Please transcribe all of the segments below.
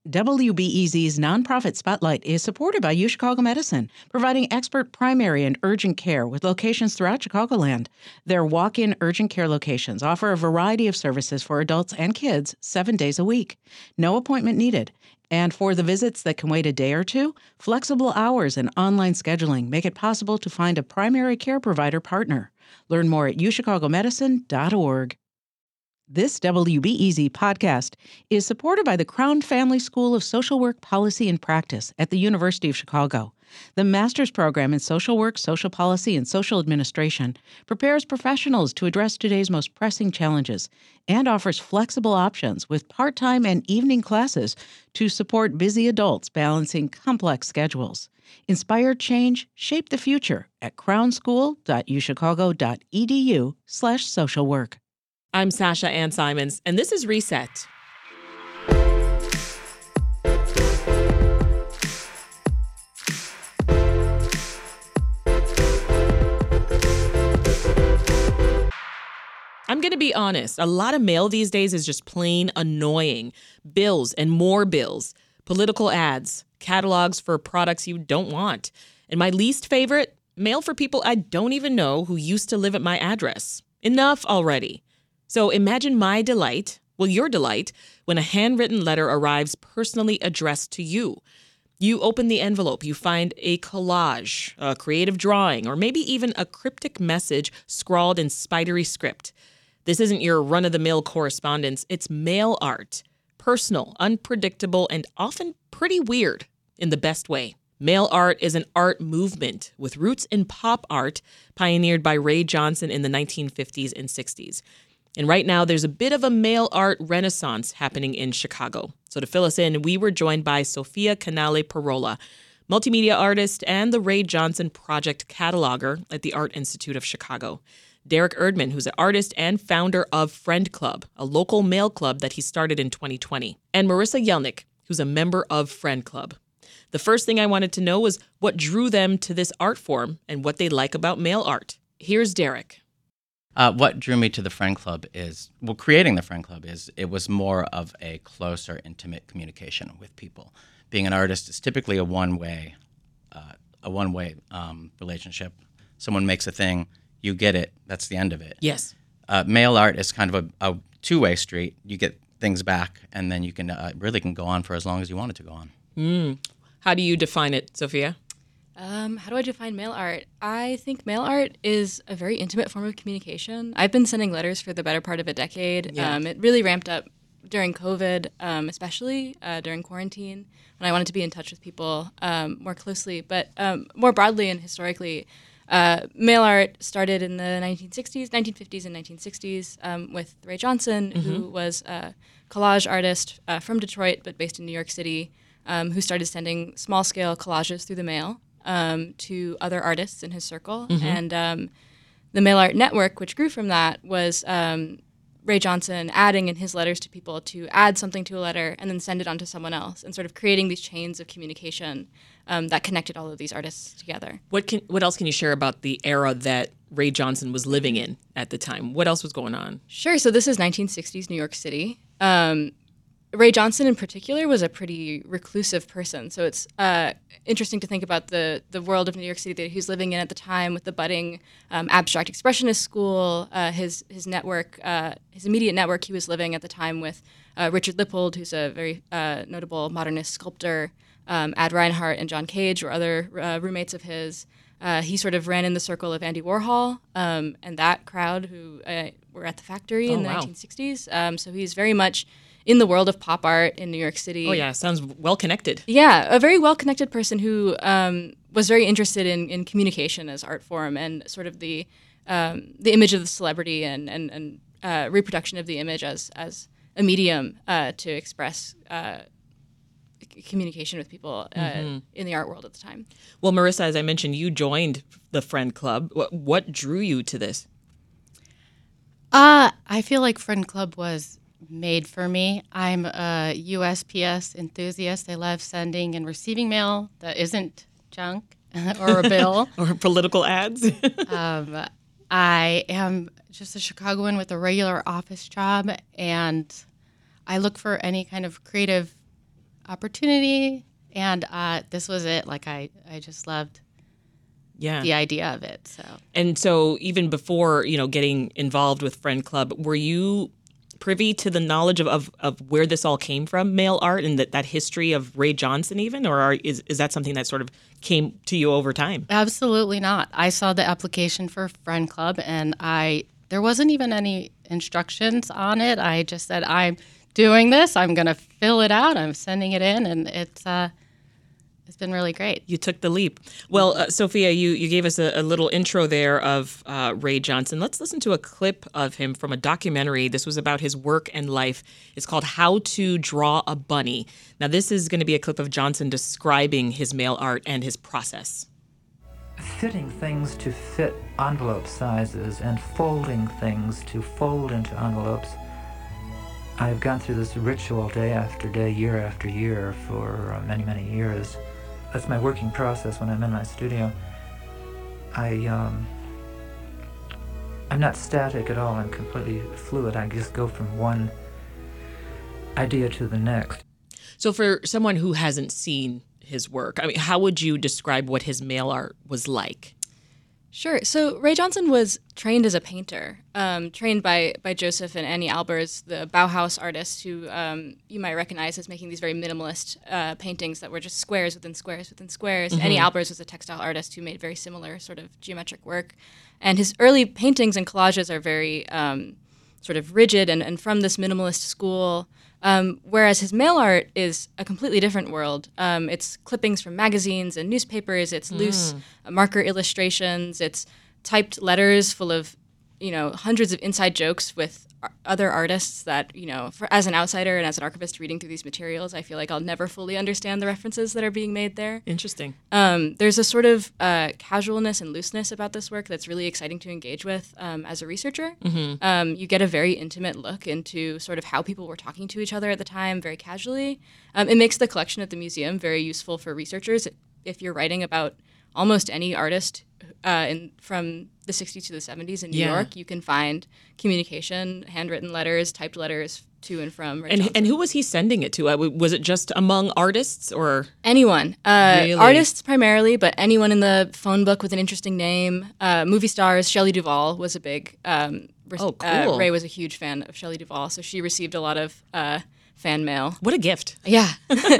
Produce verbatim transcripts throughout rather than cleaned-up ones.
W B E Z's nonprofit Spotlight is supported by UChicago Medicine, providing expert primary and urgent care with locations throughout Chicagoland. Their walk-in urgent care locations offer a variety of services for adults and kids seven days a week. No appointment needed. And for the visits that can wait a day or two, flexible hours and online scheduling make it possible to find a primary care provider partner. Learn more at u chicago medicine dot org. This W B E Z podcast is supported by the Crown Family School of Social Work Policy and Practice at the University of Chicago. The master's program in social work, social policy, and social administration prepares professionals to address today's most pressing challenges and offers flexible options with part-time and evening classes to support busy adults balancing complex schedules. Inspire change, shape the future at crownschool dot u chicago dot e d u slash social work. I'm Sasha Ann Simons, and this is Reset. I'm going to be honest. A lot of mail these days is just plain annoying. Bills and more bills, political ads, catalogs for products you don't want. And my least favorite, mail for people I don't even know who used to live at my address. Enough already. So imagine my delight, well, your delight, when a handwritten letter arrives personally addressed to you. You open the envelope, you find a collage, a creative drawing, or maybe even a cryptic message scrawled in spidery script. This isn't your run-of-the-mill correspondence, it's mail art. Personal, unpredictable, and often pretty weird in the best way. Mail art is an art movement with roots in pop art pioneered by Ray Johnson in the nineteen fifties and sixties. And right now, there's a bit of a mail art renaissance happening in Chicago. So to fill us in, we were joined by Sofia Canale Parola, multimedia artist and the Ray Johnson Project cataloger at the Art Institute of Chicago. Derek Erdman, who's an artist and founder of Friend Club, a local mail club that he started in twenty twenty. And Marissa Yelnick, who's a member of Friend Club. The first thing I wanted to know was what drew them to this art form and what they like about mail art. Here's Derek. Uh, what drew me to the Friend Club is, well, creating the Friend Club is, it was more of a closer, intimate communication with people. Being an artist is typically a one-way, uh, a one-way um, relationship. Someone makes a thing, you get it, that's the end of it. Yes. Uh, mail art is kind of a, a two-way street. You get things back, and then you can uh, really can go on for as long as you want it to go on. Mm. How do you define it, Sophia? Um, how do I define mail art? I think mail art is a very intimate form of communication. I've been sending letters for the better part of a decade. Yeah. Um, it really ramped up during COVID, um, especially uh, during quarantine, when I wanted to be in touch with people um, more closely. But um, more broadly and historically, uh, mail art started in the nineteen sixties, nineteen fifties and nineteen sixties um, with Ray Johnson, mm-hmm. who was a collage artist uh, from Detroit but based in New York City, um, who started sending small-scale collages through the mail. Um, to other artists in his circle. Mm-hmm. And um, the Mail Art Network, which grew from that, was um, Ray Johnson adding in his letters to people to add something to a letter and then send it on to someone else, and sort of creating these chains of communication um, that connected all of these artists together. What can what else can you share about the era that Ray Johnson was living in at the time? What else was going on? Sure. So this is nineteen sixties New York City. Um, Ray Johnson in particular was a pretty reclusive person. So it's uh, interesting to think about the the world of New York City that he was living in at the time with the budding um, abstract expressionist school, uh, his his network, uh, his immediate network he was living at the time with uh, Richard Lippold, who's a very uh, notable modernist sculptor, um, Ad Reinhardt and John Cage were other uh, roommates of his. Uh, he sort of ran in the circle of Andy Warhol um, and that crowd who uh, were at the factory oh, in the wow. nineteen sixties. Um, so he's very much in the world of pop art in New York City. Oh, yeah. Sounds well-connected. Yeah, a very well-connected person who um, was very interested in, in communication as art form and sort of the um, the image of the celebrity and, and, and uh, reproduction of the image as, as a medium uh, to express uh, c- communication with people uh, mm-hmm. in the art world at the time. Well, Marissa, as I mentioned, you joined the Friend Club. What, what drew you to this? Uh, I feel like Friend Club was made for me. I'm a U S P S enthusiast. I love sending and receiving mail that isn't junk or a bill. Or political ads. um, I am just a Chicagoan with a regular office job, and I look for any kind of creative opportunity, and uh, this was it. Like I, I just loved Yeah. the idea of it. So And so even before, you know, getting involved with Friend Club, were you privy to the knowledge of, of, of where this all came from, mail art, and that, that history of Ray Johnson even? Or are, is, is that something that sort of came to you over time? absolutely not. I saw the application for Friend Club, and I there wasn't even any instructions on it. I just said, I'm doing this. I'm going to fill it out. I'm sending it in, and it's uh, it's been really great. You took the leap. Well, uh, Sophia, you, you gave us a, a little intro there of uh, Ray Johnson. Let's listen to a clip of him from a documentary. This was about his work and life. It's called How to Draw a Bunny. Now, this is going to be a clip of Johnson describing his mail art and his process. Fitting things to fit envelope sizes and folding things to fold into envelopes. I've gone through this ritual day after day, year after year for uh, many, many years. That's my working process when I'm in my studio. I, um, I'm not static at all. I'm completely fluid. I just go from one idea to the next. So for someone who hasn't seen his work, I mean, how would you describe what his mail art was like? Sure. So Ray Johnson was trained as a painter, um, trained by by Joseph and Annie Albers, the Bauhaus artists who um, you might recognize as making these very minimalist uh, paintings that were just squares within squares within squares. Mm-hmm. Annie Albers was a textile artist who made very similar sort of geometric work. And his early paintings and collages are very um, sort of rigid and, and from this minimalist school. Um, whereas his mail art is a completely different world. Um, it's clippings from magazines and newspapers. It's loose uh, marker illustrations. It's typed letters full of, you know, hundreds of inside jokes with ar- other artists that, you know, for, as an outsider and as an archivist reading through these materials, I feel like I'll never fully understand the references that are being made there. Interesting. Um, there's a sort of uh, casualness and looseness about this work that's really exciting to engage with um, as a researcher. Mm-hmm. Um, you get a very intimate look into sort of how people were talking to each other at the time, very casually. Um, it makes the collection at the museum very useful for researchers. If you're writing about almost any artist uh, in, from the sixties to the seventies in New Yeah. York, you can find communication, handwritten letters, typed letters to and from Ray And Johnson. and who was he sending it to? Uh, w- was it just among artists or? Anyone. Uh, Really? Artists primarily, but anyone in the phone book with an interesting name. Uh, movie stars. Shelley Duvall was a big... Um, re- Oh, uh, cool. Ray was a huge fan of Shelley Duvall, so she received a lot of uh, fan mail. What a gift. Yeah.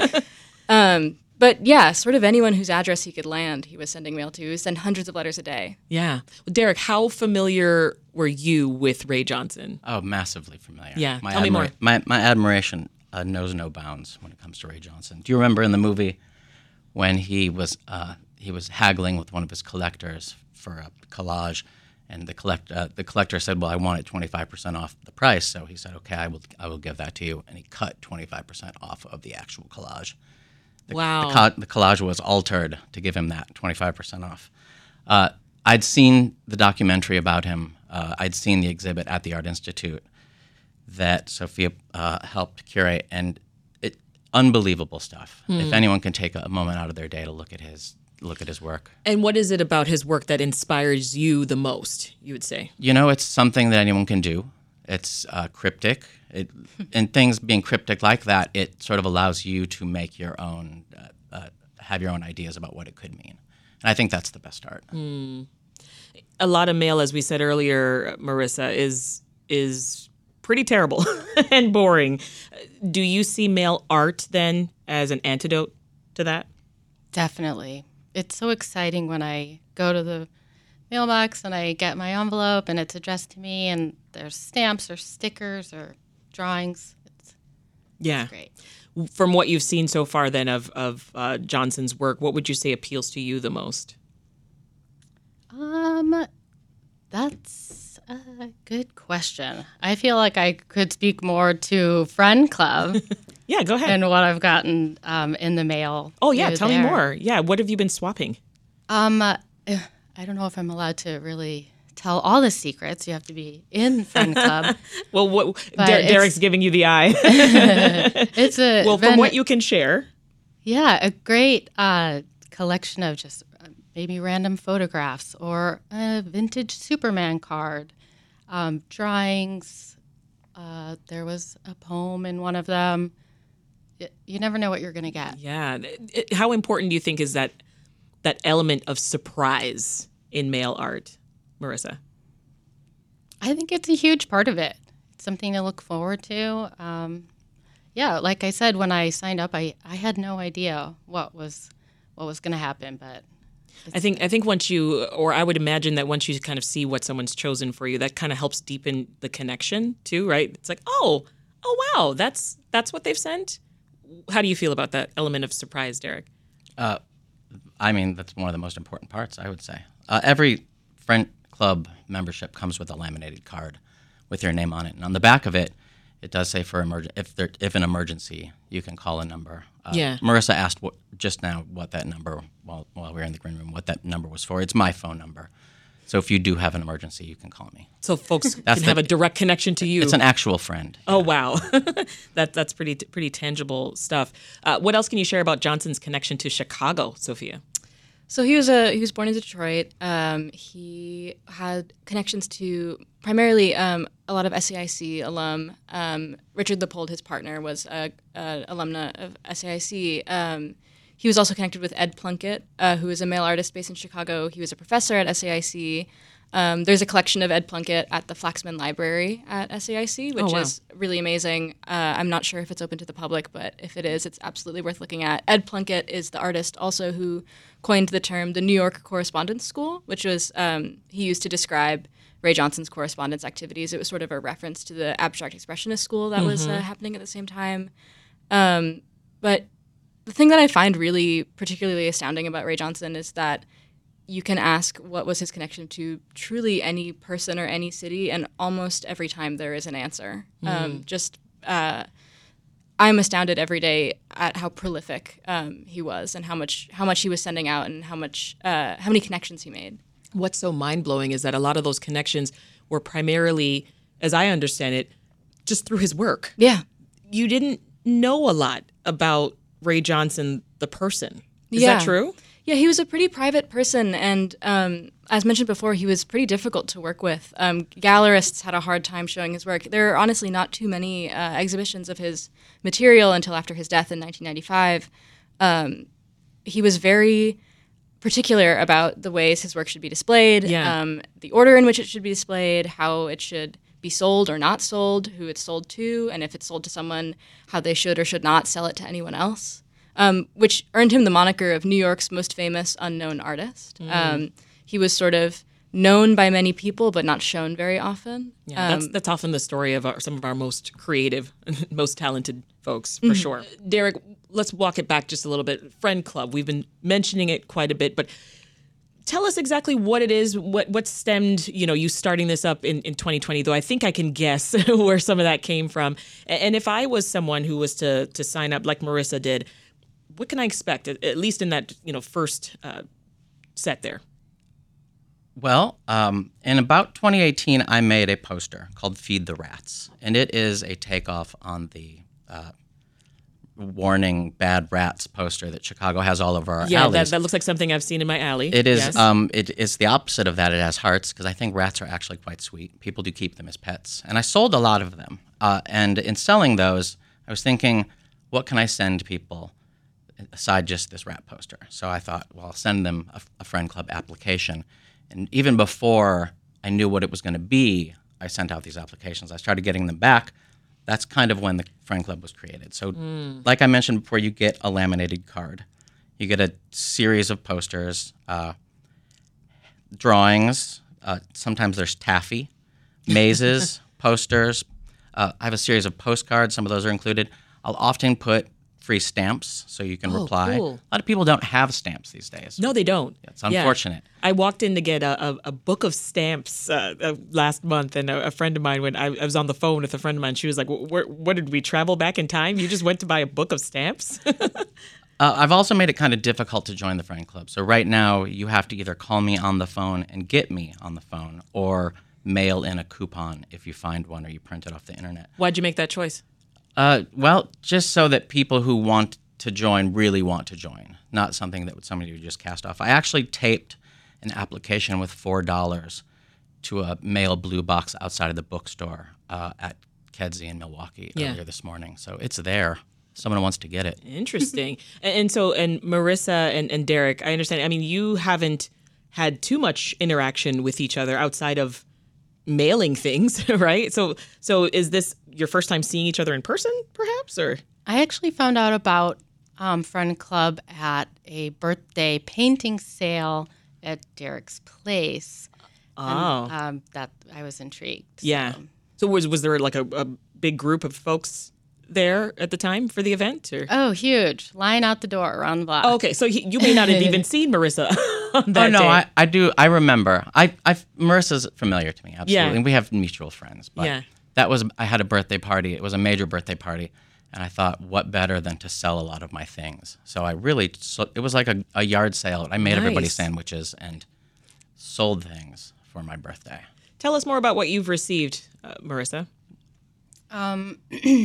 um, but yeah, sort of anyone whose address he could land, he was sending mail to. He would send hundreds of letters a day. Yeah. Well, Derek, how familiar were you with Ray Johnson? Oh, massively familiar. Yeah, my tell me more. My, my admiration uh, knows no bounds when it comes to Ray Johnson. Do you remember in the movie when he was uh, he was haggling with one of his collectors for a collage, and the collect uh, the collector said, "Well, I want it twenty-five percent off the price." So he said, "Okay, I will I will give that to you," and he cut twenty-five percent off of the actual collage. The, Wow. The, co- the collage was altered to give him that twenty-five percent off. Uh, I'd seen the documentary about him. Uh, I'd seen the exhibit at the Art Institute that Sophia uh, helped curate, and it unbelievable stuff. Hmm. If anyone can take a moment out of their day to look at his look at his work, And what is it about his work that inspires you the most, you would say? you know, it's something that anyone can do. It's uh, cryptic, it, and things being cryptic like that, it sort of allows you to make your own, uh, uh, have your own ideas about what it could mean. And I think that's the best art. A lot of mail, as we said earlier, Marissa, is is pretty terrible and boring. Do you see mail art then as an antidote to that? Definitely. It's so exciting when I go to the mailbox and I get my envelope and it's addressed to me and there's stamps or stickers or drawings. It's Yeah. great. From what you've seen so far then of, of uh, Johnson's work, what would you say appeals to you the most? Um, that's a good question. I feel like I could speak more to Friend Club Yeah, go ahead. and what I've gotten um, in the mail. oh, yeah, through tell me there. more. Yeah, what have you been swapping? Um, uh, I don't know if I'm allowed to really tell all the secrets. You have to be in Friend Club. Well, what, But Der- it's- Derek's giving you the eye. It's a well, from been- what you can share. Yeah, a great uh, collection of just uh, maybe random photographs or a vintage Superman card, um, drawings. Uh, there was a poem in one of them. it, you never know what you're going to get. Yeah. It- it- how important do you think is that that element of surprise in mail art, Marissa? I think it's a huge part of it. It's something to look forward to. Um, yeah, like I said, when I signed up, I, I had no idea what was what was going to happen, but I think I think once you, or I would imagine that once you kind of see what someone's chosen for you, that kind of helps deepen the connection too, right? It's like, oh, oh wow, that's that's what they've sent. How do you feel about that element of surprise, Derek? Uh, I mean, that's one of the most important parts, I would say. Uh, every Friend Club membership comes with a laminated card with your name on it, and on the back of it, it does say for emerg- if there if an emergency, you can call a number. Uh, Yeah. Marissa asked what, just now what that number while while we were in the green room, what that number was for. It's my phone number, so if you do have an emergency, you can call me. So folks That's can have the- a direct connection to you. It's an actual friend. Oh wow, that that's pretty pretty tangible stuff. Uh, what else can you share about Johnson's connection to Chicago, Sophia? So he was a he was born in Detroit. Um, he had connections to primarily um, a lot of S A I C alum. Um, Richard Leopold, his partner, was a, a alumna of S A I C. Um, he was also connected with Ed Plunkett, uh, who is a mail artist based in Chicago. He was a professor at S A I C. Um, there's a collection of Ed Plunkett at the Flaxman Library at S A I C, which Oh, wow. is really amazing. Uh, I'm not sure if it's open to the public, but if it is, it's absolutely worth looking at. Ed Plunkett is the artist also who coined the term the New York Correspondence School, which was um, he used to describe Ray Johnson's correspondence activities. It was sort of a reference to the abstract expressionist school that was uh, happening at the same time. Um, but the thing that I find really particularly astounding about Ray Johnson is that you can ask what was his connection to truly any person or any city, and almost every time there is an answer. Um, just, uh, I'm astounded every day at how prolific um, he was, and how much how much he was sending out, and how much uh, how many connections he made. What's so mind-blowing is that a lot of those connections were primarily, as I understand it, just through his work. Yeah, You didn't know a lot about Ray Johnson, the person. Is Yeah. that true? Yeah, he was a pretty private person, and um, as mentioned before, he was pretty difficult to work with. Um, gallerists had a hard time showing his work. There are honestly not too many uh, exhibitions of his material until after his death in nineteen ninety-five. Um, he was very particular about the ways his work should be displayed, Yeah. um, the order in which it should be displayed, how it should be sold or not sold, who it's sold to, and if it's sold to someone, how they should or should not sell it to anyone else. Um, which earned him the moniker of New York's most famous unknown artist. Um, he was sort of known by many people, but not shown very often. Yeah, that's Um, that's often the story of our, some of our most creative, most talented folks, for sure. Derek, let's walk it back just a little bit. Friend Club, we've been mentioning it quite a bit, but tell us exactly what it is, what what stemmed, you know, you starting this up in, in twenty twenty, though I think I can guess where some of that came from. A- And if I was someone who was to to sign up like Marissa did, what can I expect, at, at least in that, you know, first uh, set there? Well, um, in about twenty eighteen, I made a poster called Feed the Rats, and it is a takeoff on the uh, warning bad rats poster that Chicago has all over our Yeah, that, alleys. that looks like something I've seen in my alley. It is. Yes. Um, it is the opposite of that. It has hearts because I think rats are actually quite sweet. People do keep them as pets, and I sold a lot of them. Uh, and in selling those, I was thinking, what can I send people aside just this rat poster? So I thought, well, I'll send them a, a Friend Club application. And even before I knew what it was going to be, I sent out these applications. I started getting them back. That's kind of when the Friend Club was created. So, like I mentioned before, you get a laminated card. You get a series of posters, uh, drawings. Uh, sometimes there's taffy, mazes, posters. Uh, I have a series of postcards. Some of those are included. I'll often put free stamps so you can Oh, reply. cool. A lot of people don't have stamps these days. No, they don't. It's unfortunate. Yeah. I walked in to get a, a, a book of stamps uh, uh, last month, and a, a friend of mine, when I, I was on the phone with a friend of mine, she was like, "Where, what did we travel back in time? You just went to buy a book of stamps?" Uh, I've also made it kind of difficult to join the Friend Club. So right now, you have to either call me on the phone and get me on the phone, or mail in a coupon if you find one or you print it off the internet. Why'd you make that choice? Uh, well, just so that people who want to join really want to join, not something that somebody would just cast off. I actually taped an application with four dollars to a mail blue box outside of the bookstore uh, at Kedzie in Milwaukee Yeah. earlier this morning. So it's there. someone wants to get it. Interesting. and, and so, and Marissa and, and Derek, I understand. I mean, you haven't had too much interaction with each other outside of mailing things, right? So, so is this your first time seeing each other in person, perhaps, or? I actually found out about um, Friend Club at a birthday painting sale at Derek's place. Oh, and, um, that I was intrigued. Yeah. So. So was was there like a, a big group of folks there at the time for the event? Or? Oh, huge. Line out the door around the block. Oh, okay, so he, you may not have even seen Marissa on that oh no, day. I, I do. I remember. I, I Marissa's familiar to me, absolutely. Yeah. And we have mutual friends. But Yeah. that was. I had a birthday party. It was a major birthday party, and I thought, what better than to sell a lot of my things? So I really. So it was like a, a yard sale. I made everybody Nice. sandwiches and sold things for my birthday. Tell us more about what you've received, uh, Marissa. Um,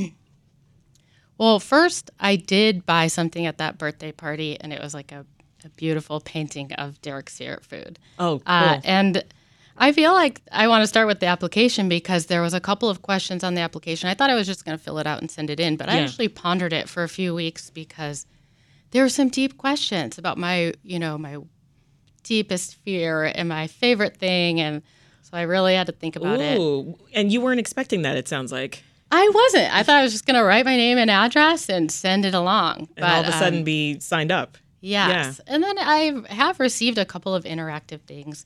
well, first I did buy something at that birthday party, and it was like a, a beautiful painting of Derek's favorite food. Oh, cool. Uh, and I feel like I want to start with the application because there was a couple of questions on the application. I thought I was just going to fill it out and send it in, but I Yeah. actually pondered it for a few weeks because there were some deep questions about my, you know, my deepest fear and my favorite thing, and so I really had to think about it. Ooh, and you weren't expecting that, it sounds like. I wasn't. I thought I was just going to write my name and address and send it along. And all of a sudden be signed up. Yes. And then I have received a couple of interactive things.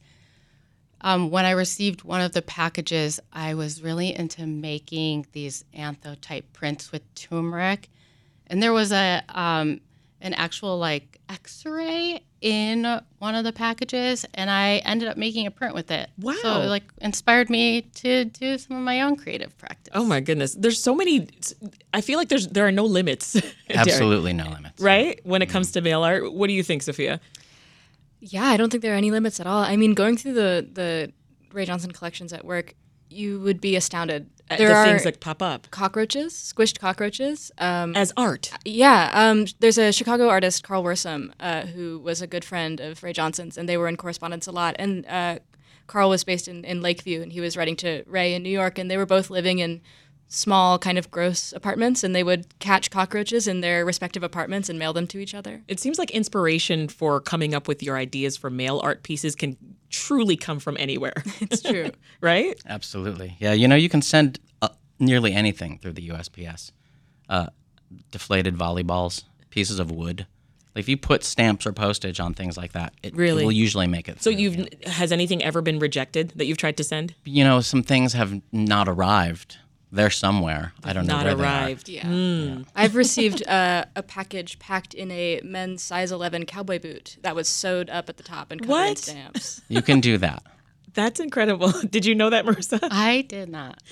Um, when I received one of the packages, I was really into making these antho-type prints with turmeric. And there was a um, an actual, like, X-ray in one of the packages, and I ended up making a print with it. Wow. So it, like, inspired me to do some of my own creative practice. Oh my goodness. There's so many, I feel like there's there are no limits. Derek, Absolutely no limits. right? When it comes to mail art. What do you think, Sophia? Yeah, I don't think there are any limits at all. I mean, going through the the Ray Johnson collections at work, you would be astounded. At There the are things that pop up cockroaches, squished cockroaches. Um, as art. yeah, um, there's a Chicago artist, Carl Worsom, uh, who was a good friend of Ray Johnson's, and they were in correspondence a lot. And uh, Carl was based in, in Lakeview, and he was writing to Ray in New York, and they were both living in small, kind of gross apartments, and they would catch cockroaches in their respective apartments and mail them to each other. It seems like inspiration for coming up with your ideas for mail art pieces can truly come from anywhere. It's true. Right? Absolutely. Yeah, you know, you can send uh, nearly anything through the U S P S. Uh, deflated volleyballs, pieces of wood. If you put stamps or postage on things like that, it, Really? it will usually make it So through. you've has anything ever been rejected that you've tried to send? You know, some things have not arrived. They're somewhere. I don't know Not where arrived. Yeah. I've received uh, a package packed in a men's size eleven cowboy boot that was sewed up at the top and covered in What? stamps. they are. You can do that. That's incredible. Did you know that, Marissa? I did not.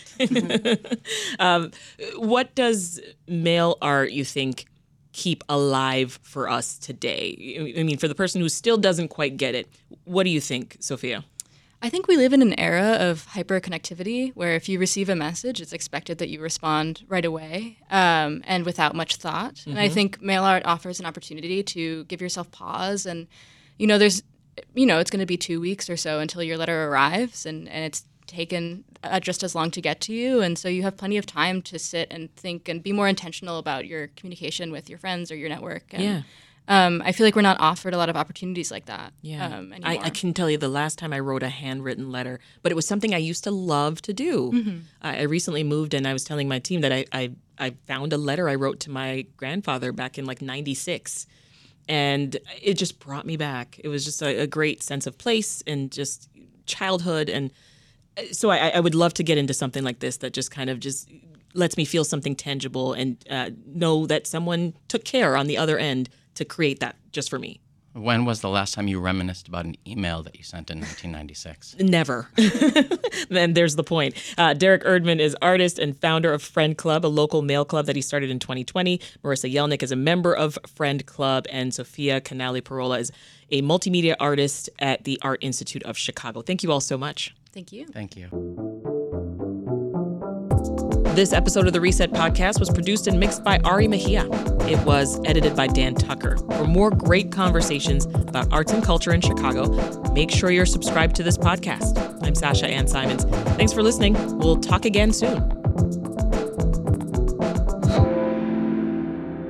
um, what does mail art, you think, keep alive for us today? I mean, for the person who still doesn't quite get it, what do you think, Sophia? I think we live in an era of hyperconnectivity where if you receive a message, it's expected that you respond right away um, and without much thought. Mm-hmm. And I think mail art offers an opportunity to give yourself pause. And, you know, there's, you know, it's going to be two weeks or so until your letter arrives, and, and it's taken uh, just as long to get to you. And so you have plenty of time to sit and think and be more intentional about your communication with your friends or your network. And, Yeah. Um, I feel like we're not offered a lot of opportunities like that. Yeah, um, I, anymore. I can tell you the last time I wrote a handwritten letter, but it was something I used to love to do. Mm-hmm. I, I recently moved, and I was telling my team that I, I I found a letter I wrote to my grandfather back in like ninety-six, and it just brought me back. It was just a, a great sense of place and just childhood, and so I, I would love to get into something like this that just kind of just lets me feel something tangible and uh, know that someone took care on the other end to create that just for me. When was the last time you reminisced about an email that you sent in nineteen ninety-six? Never. Then there's the point. Uh, Derek Erdman is artist and founder of Friend Club, a local mail club that he started in twenty twenty. Marissa Yelnick is a member of Friend Club, and Sophia Canali-Parola is a multimedia artist at the Art Institute of Chicago. Thank you all so much. Thank you. Thank you. This episode of the Reset Podcast was produced and mixed by Ari Mejia. It was edited by Dan Tucker. For more great conversations about arts and culture in Chicago, make sure you're subscribed to this podcast. I'm Sasha Ann Simons. Thanks for listening. We'll talk again soon.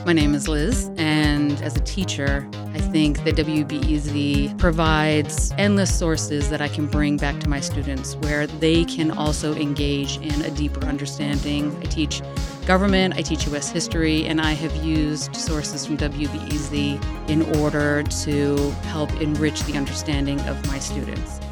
My name is Liz, and as a teacher, I think that W B E Z provides endless sources that I can bring back to my students where they can also engage in a deeper understanding. I teach government, I teach U S history, and I have used sources from W B E Z in order to help enrich the understanding of my students.